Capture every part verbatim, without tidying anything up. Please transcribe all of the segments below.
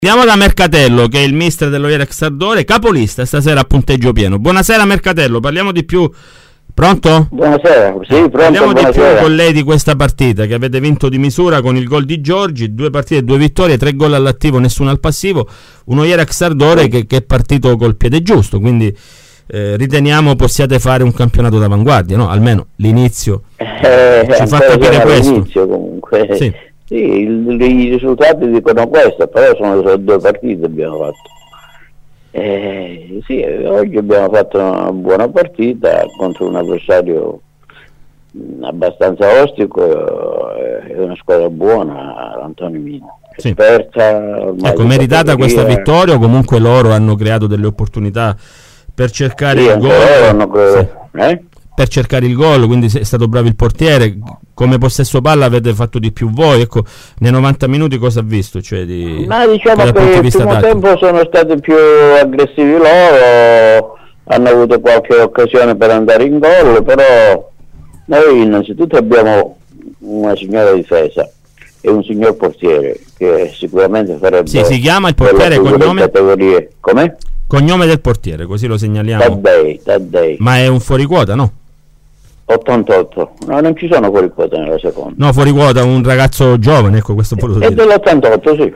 Andiamo da Mercatello, che è il mister dello Irax Ardore, capolista stasera a punteggio pieno. Buonasera Mercatello, parliamo di più. Pronto? Buonasera, sì, pronto, parliamo buonasera. di più con lei di questa partita che avete vinto di misura con il gol di Giorgi, due partite, due vittorie, tre gol all'attivo, nessuno al passivo, uno Irax Ardore che, che è partito col piede giusto, quindi eh, riteniamo possiate fare un campionato d'avanguardia, no? Almeno l'inizio eh, ci fa capire questo. L'inizio comunque. Sì. Sì, il, i risultati dicono questo, però sono solo due partite che abbiamo fatto. Eh, sì, oggi abbiamo fatto una buona partita contro un avversario abbastanza ostico e una squadra buona, l'Antonio Mina. Sì. Esperta, ormai ecco, meritata questa vittoria o comunque loro hanno creato delle opportunità per cercare sì, il gol? Hanno creato, sì. eh? Per cercare il gol, quindi è stato bravo il portiere. Come possesso palla avete fatto di più voi, ecco, nei novanta minuti cosa ha visto? Cioè di, ma diciamo che il primo tempo sono stati più aggressivi loro, hanno avuto qualche occasione per andare in gol, però noi innanzitutto abbiamo una signora difesa e un signor portiere che sicuramente farebbe. Sì, si chiama il portiere, cognome? Categorie. Com'è? Cognome del portiere, così lo segnaliamo. Taddei, Taddei. Ma è un fuoriquota, no? ottantotto, no, non ci sono fuori quota nella seconda. No, fuori quota, un ragazzo giovane, ecco, questo voluto dire. È dell'ottantotto, sì.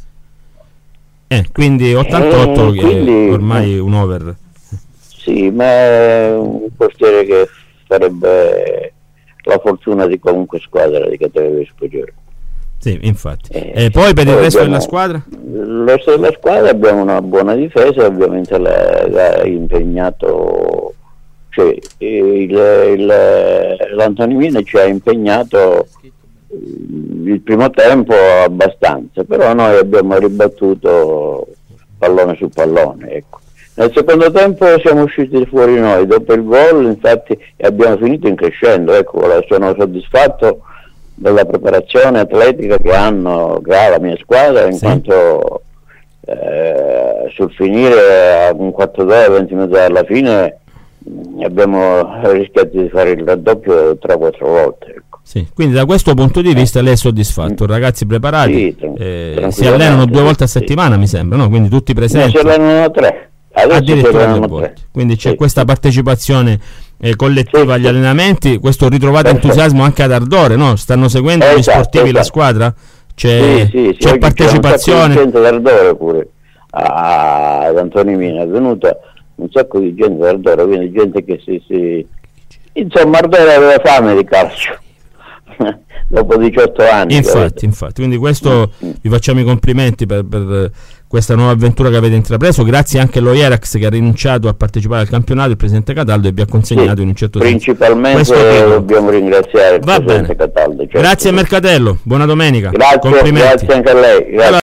Eh, quindi ottantotto, eh, che quindi, è ormai un over. Sì, ma è un portiere che farebbe la fortuna di qualunque squadra di categoria superiore. Sì, infatti. Eh, e poi per il resto abbiamo, della squadra? Il resto della squadra abbiamo una buona difesa, ovviamente l'ha impegnato. Cioè, il, il, l'Antonio Mina ci ha impegnato il primo tempo abbastanza, però noi abbiamo ribattuto pallone su pallone, ecco. Nel secondo tempo siamo usciti fuori noi, dopo il gol infatti abbiamo finito in crescendo, ecco, sono soddisfatto della preparazione atletica che hanno che ha la mia squadra, in sì. quanto eh, sul finire a un quattro due, venti minuti alla fine abbiamo rischiato di fare il raddoppio tre quattro volte, ecco. Sì, quindi da questo punto di vista lei è soddisfatto, ragazzi preparati, sì, tran- eh, si allenano due volte a settimana, sì. mi sembra, no? Quindi tutti presenti. No, si allenano tre, addirittura tre volte. Quindi c'è sì, questa sì. partecipazione eh, collettiva sì, agli sì. allenamenti, questo ritrovato Perfetto. entusiasmo anche ad Ardore, no? Stanno seguendo esatto, gli sportivi esatto. la squadra? C'è, sì, sì, c'è sì, partecipazione. C'è un sacco di gente d'Ardore pure, ah, ad Antonio Mina è venuta un sacco di gente d'Ardore, quindi gente che si, si... insomma Ardore aveva fame di calcio dopo diciotto anni. Infatti, infatti, quindi questo mm. vi facciamo i complimenti per, per questa nuova avventura che avete intrapreso, grazie anche allo Irax che ha rinunciato a partecipare al campionato, il presidente Cataldo, e vi ha consegnato sì, in un certo principalmente senso principalmente dobbiamo ringraziare il Va presidente bene. Cataldo, certo. Grazie Mercatello, buona domenica, grazie, complimenti. Grazie anche a lei, grazie. Allora,